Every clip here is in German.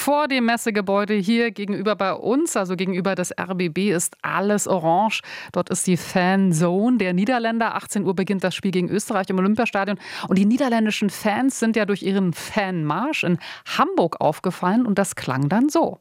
Vor dem Messegebäude hier gegenüber bei uns, also gegenüber des RBB, ist alles orange. Dort ist die Fanzone der Niederländer. 18 Uhr beginnt das Spiel gegen Österreich im Olympiastadion. Und die niederländischen Fans sind ja durch ihren Fanmarsch in Hamburg aufgefallen. Und das klang dann so.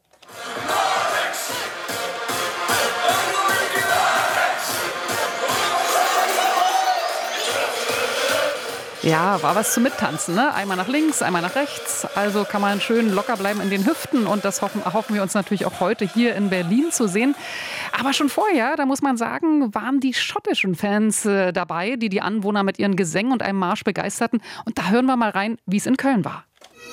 Ja, war was zum Mittanzen, ne? Einmal nach links, einmal nach rechts. Also kann man schön locker bleiben in den Hüften. Und das hoffen wir uns natürlich auch heute hier in Berlin zu sehen. Aber schon vorher, da muss man sagen, waren die schottischen Fans dabei, die Anwohner mit ihren Gesängen und einem Marsch begeisterten. Und da hören wir mal rein, wie es in Köln war.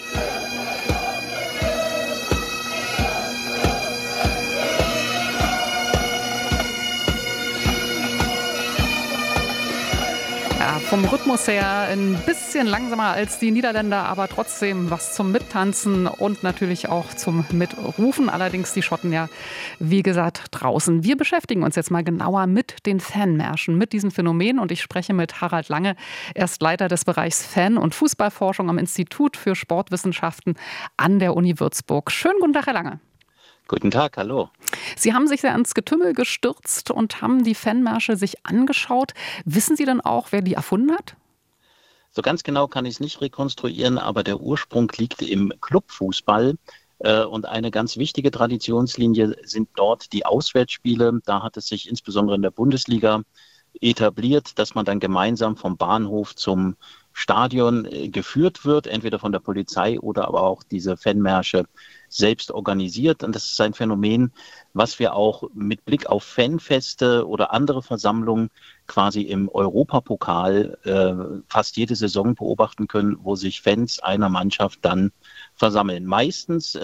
Vom Rhythmus her ein bisschen langsamer als die Niederländer, aber trotzdem was zum Mittanzen und natürlich auch zum Mitrufen. Allerdings die Schotten ja, wie gesagt, draußen. Wir beschäftigen uns jetzt mal genauer mit den Fanmärschen, mit diesem Phänomen. Und ich spreche mit Harald Lange. Er ist Leiter des Bereichs Fan- und Fußballforschung am Institut für Sportwissenschaften an der Uni Würzburg. Schönen guten Tag, Herr Lange. Guten Tag, hallo. Sie haben sich sehr ans Getümmel gestürzt und haben die Fanmärsche sich angeschaut. Wissen Sie denn auch, wer die erfunden hat? So ganz genau kann ich es nicht rekonstruieren, aber der Ursprung liegt im Clubfußball. Und eine ganz wichtige Traditionslinie sind dort die Auswärtsspiele. Da hat es sich insbesondere in der Bundesliga etabliert, dass man dann gemeinsam vom Bahnhof zum Stadion geführt wird, entweder von der Polizei oder aber auch diese Fanmärsche selbst organisiert. Und das ist ein Phänomen, was wir auch mit Blick auf Fanfeste oder andere Versammlungen quasi im Europapokal fast jede Saison beobachten können, wo sich Fans einer Mannschaft dann versammeln. Meistens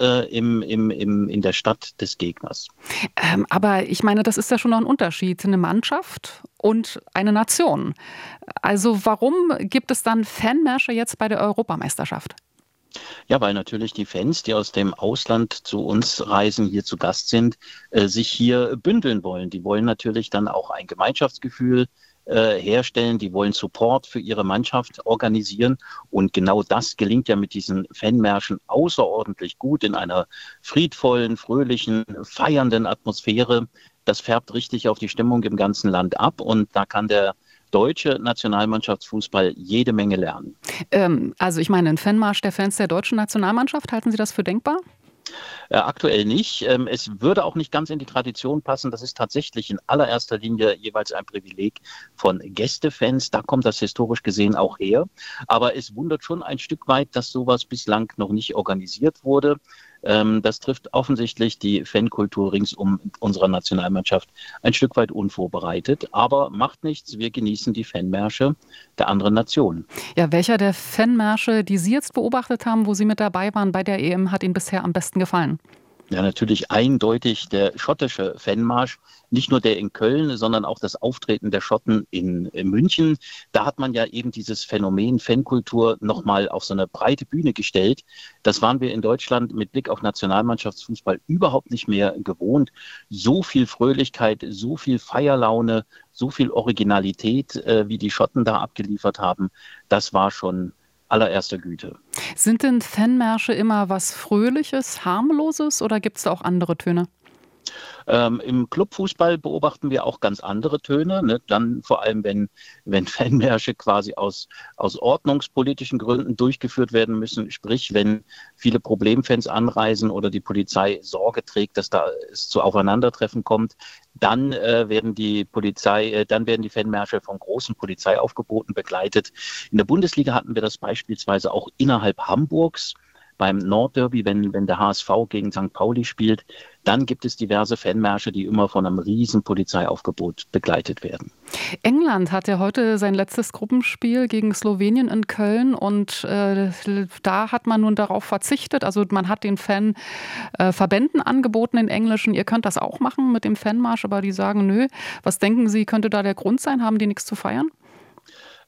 in der Stadt des Gegners. Aber ich meine, das ist ja schon noch ein Unterschied. Eine Mannschaft und eine Nation. Also warum gibt es dann Fanmärsche jetzt bei der Europameisterschaft? Ja, weil natürlich die Fans, die aus dem Ausland zu uns reisen, hier zu Gast sind, sich hier bündeln wollen. Die wollen natürlich dann auch ein Gemeinschaftsgefühl herstellen, die wollen Support für ihre Mannschaft organisieren. Und genau das gelingt ja mit diesen Fanmärschen außerordentlich gut in einer friedvollen, fröhlichen, feiernden Atmosphäre. Das färbt richtig auf die Stimmung im ganzen Land ab und da kann der deutsche Nationalmannschaftsfußball jede Menge lernen. Also ich meine, ein Fanmarsch der Fans der deutschen Nationalmannschaft, halten Sie das für denkbar? Aktuell nicht. Es würde auch nicht ganz in die Tradition passen. Das ist tatsächlich in allererster Linie jeweils ein Privileg von Gästefans. Da kommt das historisch gesehen auch her. Aber es wundert schon ein Stück weit, dass sowas bislang noch nicht organisiert wurde. Das trifft offensichtlich die Fankultur ringsum unserer Nationalmannschaft ein Stück weit unvorbereitet. Aber macht nichts, wir genießen die Fanmärsche der anderen Nationen. Ja, welcher der Fanmärsche, die Sie jetzt beobachtet haben, wo Sie mit dabei waren bei der EM, hat Ihnen bisher am besten gefallen? Ja, natürlich eindeutig der schottische Fanmarsch, nicht nur der in Köln, sondern auch das Auftreten der Schotten in München. Da hat man ja eben dieses Phänomen Fankultur nochmal auf so eine breite Bühne gestellt. Das waren wir in Deutschland mit Blick auf Nationalmannschaftsfußball überhaupt nicht mehr gewohnt. So viel Fröhlichkeit, so viel Feierlaune, so viel Originalität, wie die Schotten da abgeliefert haben, das war schon allererster Güte. Sind denn Fanmärsche immer was Fröhliches, Harmloses oder gibt es da auch andere Töne? Im Clubfußball beobachten wir auch ganz andere Töne, ne? Dann vor allem, wenn Fanmärsche quasi aus ordnungspolitischen Gründen durchgeführt werden müssen, sprich, wenn viele Problemfans anreisen oder die Polizei Sorge trägt, dass da es zu Aufeinandertreffen kommt, dann werden die Fanmärsche von großen Polizeiaufgeboten begleitet. In der Bundesliga hatten wir das beispielsweise auch innerhalb Hamburgs. Beim Nordderby, wenn der HSV gegen St. Pauli spielt, dann gibt es diverse Fanmärsche, die immer von einem riesen Polizeiaufgebot begleitet werden. England hat ja heute sein letztes Gruppenspiel gegen Slowenien in Köln und da hat man nun darauf verzichtet. Also man hat den Fanverbänden angeboten, den englischen, ihr könnt das auch machen mit dem Fanmarsch, aber die sagen, nö. Was denken Sie, könnte da der Grund sein? Haben die nichts zu feiern?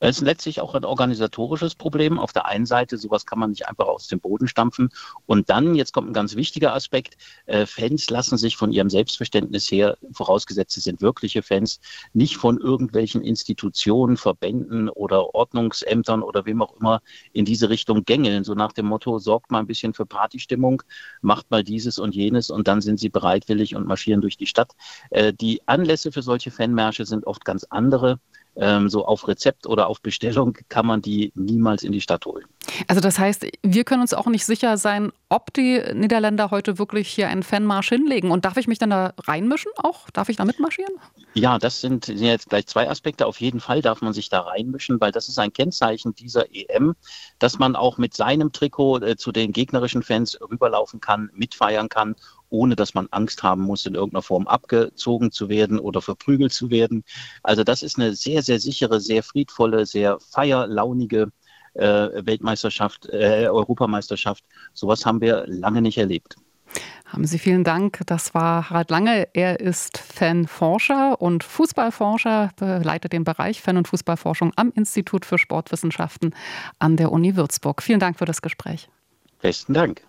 Es ist letztlich auch ein organisatorisches Problem. Auf der einen Seite, sowas kann man nicht einfach aus dem Boden stampfen. Und dann, jetzt kommt ein ganz wichtiger Aspekt, Fans lassen sich von ihrem Selbstverständnis her, vorausgesetzt es sind wirkliche Fans, nicht von irgendwelchen Institutionen, Verbänden oder Ordnungsämtern oder wem auch immer in diese Richtung gängeln. So nach dem Motto, sorgt mal ein bisschen für Partystimmung, macht mal dieses und jenes und dann sind sie bereitwillig und marschieren durch die Stadt. Die Anlässe für solche Fanmärsche sind oft ganz andere. So auf Rezept oder auf Bestellung kann man die niemals in die Stadt holen. Also das heißt, wir können uns auch nicht sicher sein, ob die Niederländer heute wirklich hier einen Fanmarsch hinlegen. Und darf ich mich dann da reinmischen auch? Darf ich da mitmarschieren? Ja, das sind jetzt gleich zwei Aspekte. Auf jeden Fall darf man sich da reinmischen, weil das ist ein Kennzeichen dieser EM, dass man auch mit seinem Trikot zu den gegnerischen Fans rüberlaufen kann, mitfeiern kann, ohne dass man Angst haben muss, in irgendeiner Form abgezogen zu werden oder verprügelt zu werden. Also das ist eine sehr, sehr sichere, sehr friedvolle, sehr feierlaunige Weltmeisterschaft, Europameisterschaft. Sowas haben wir lange nicht erlebt. Haben Sie vielen Dank. Das war Harald Lange. Er ist Fanforscher und Fußballforscher, leitet den Bereich Fan- und Fußballforschung am Institut für Sportwissenschaften an der Uni Würzburg. Vielen Dank für das Gespräch. Besten Dank.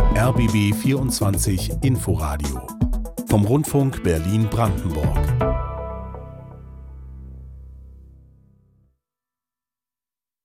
RBB 24 Inforadio vom Rundfunk Berlin-Brandenburg.